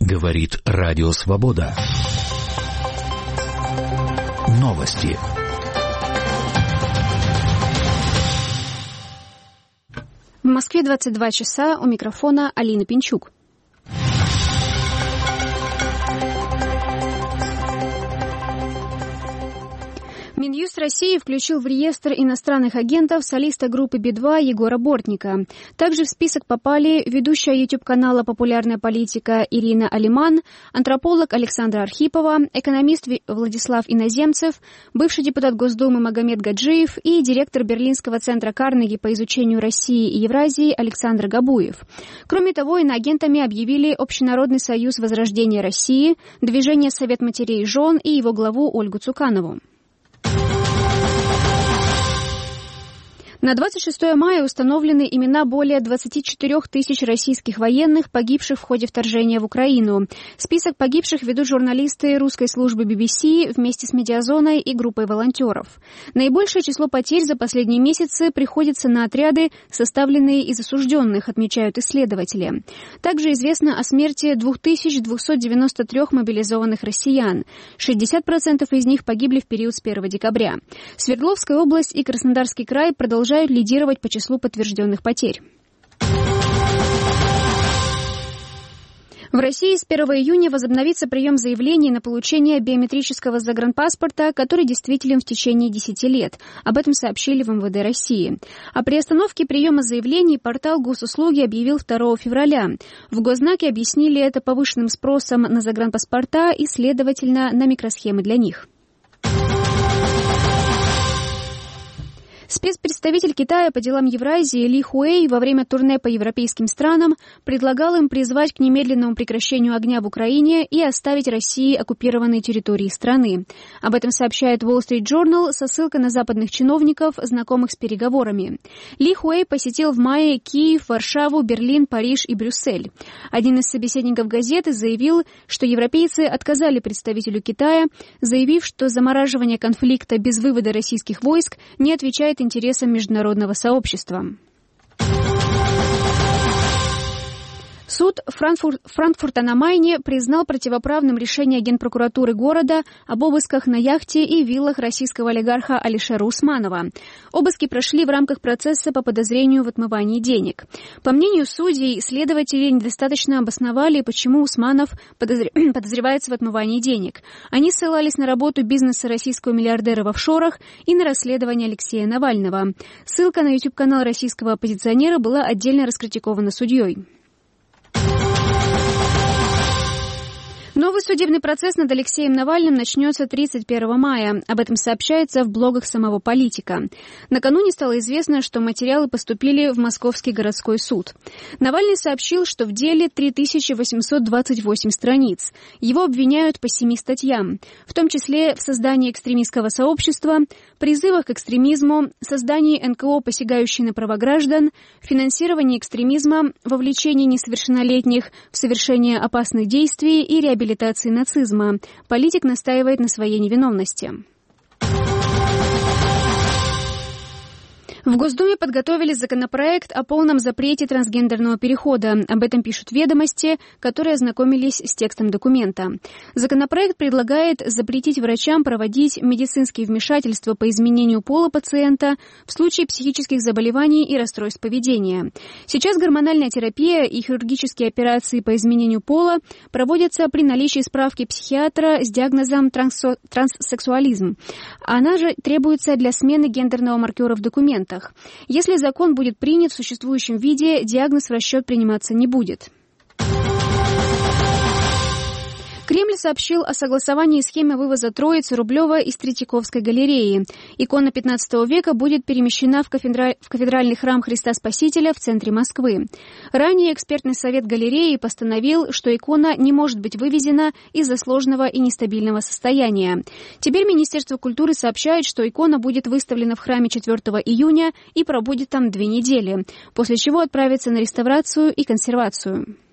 Говорит Радио Свобода. Новости. В Москве 22 часа, у микрофона Алина Пинчук. Минюст России включил в реестр иностранных агентов солиста группы Би-2 Егора Бортника. Также в список попали ведущая YouTube-канала «Популярная политика» Ирина Алиман, антрополог Александра Архипова, экономист Владислав Иноземцев, бывший депутат Госдумы Магомед Гаджиев и директор Берлинского центра Карнеги по изучению России и Евразии Александр Габуев. Кроме того, иноагентами объявили Общенародный союз возрождения России, Движение Совет матерей и жен и его главу Ольгу Цуканову. На 26 мая установлены имена более 24 тысяч российских военных, погибших в ходе вторжения в Украину. Список погибших ведут журналисты русской службы BBC вместе с Медиазоной и группой волонтеров. Наибольшее число потерь за последние месяцы приходится на отряды, составленные из осужденных, отмечают исследователи. Также известно о смерти 2293 мобилизованных россиян. 60% из них погибли в период с 1 декабря. Свердловская область и Краснодарский край продолжают лидировать по числу подтвержденных потерь. В России с 1 июня возобновится прием заявлений на получение биометрического загранпаспорта, который действителен в течение 10 лет. Об этом сообщили в МВД России. О приостановке приема заявлений портал Госуслуги объявил 2 февраля. В Госзнаке объяснили это повышенным спросом на загранпаспорта и, следовательно, на микросхемы для них. Спецпредставитель Китая по делам Евразии Ли Хуэй во время турне по европейским странам предлагал им призвать к немедленному прекращению огня в Украине и оставить России оккупированные территории страны. Об этом сообщает Wall Street Journal со ссылкой на западных чиновников, знакомых с переговорами. Ли Хуэй посетил в мае Киев, Варшаву, Берлин, Париж и Брюссель. Один из собеседников газеты заявил, что европейцы отказали представителю Китая, заявив, что замораживание конфликта без вывода российских войск не отвечает интересам международного сообщества. Суд Франкфурта на Майне признал противоправным решение Генпрокуратуры города об обысках на яхте и виллах российского олигарха Алишера Усманова. Обыски прошли в рамках процесса по подозрению в отмывании денег. По мнению судей, следователи недостаточно обосновали, почему Усманов подозревается в отмывании денег. Они ссылались на работу бизнеса российского миллиардера в офшорах и на расследование Алексея Навального. Ссылка на YouTube-канал российского оппозиционера была отдельно раскритикована судьей. Новый судебный процесс над Алексеем Навальным начнется 31 мая. Об этом сообщается в блогах самого политика. Накануне стало известно, что материалы поступили в Московский городской суд. Навальный сообщил, что в деле 3828 страниц. Его обвиняют по 7 статьям, в том числе в создании экстремистского сообщества, призывах к экстремизму, создании НКО, посягающей на права граждан, финансировании экстремизма, вовлечении несовершеннолетних в совершение опасных действий и реабилитации нацизма. Политик настаивает на своей невиновности. В Госдуме подготовили законопроект о полном запрете трансгендерного перехода. Об этом пишут «Ведомости», которые ознакомились с текстом документа. Законопроект предлагает запретить врачам проводить медицинские вмешательства по изменению пола пациента в случае психических заболеваний и расстройств поведения. Сейчас гормональная терапия и хирургические операции по изменению пола проводятся при наличии справки психиатра с диагнозом транссексуализм. Она же требуется для смены гендерного маркера в документах. Если закон будет принят в существующем виде, диагноз в расчет приниматься не будет. Кремль сообщил о согласовании схемы вывоза Троицы Рублева из Третьяковской галереи. Икона XV века будет перемещена в кафедральный храм Христа Спасителя в центре Москвы. Ранее экспертный совет галереи постановил, что икона не может быть вывезена из-за сложного и нестабильного состояния. Теперь Министерство культуры сообщает, что икона будет выставлена в храме 4 июня и пробудет там 2 недели, после чего отправится на реставрацию и консервацию.